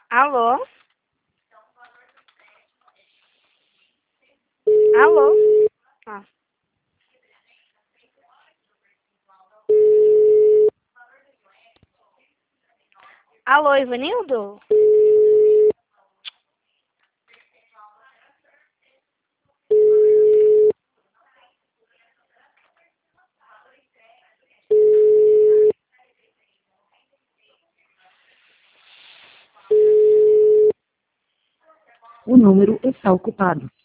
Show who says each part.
Speaker 1: Alô? Alô? Ah. Alô, Ivanildo?
Speaker 2: O número está ocupado.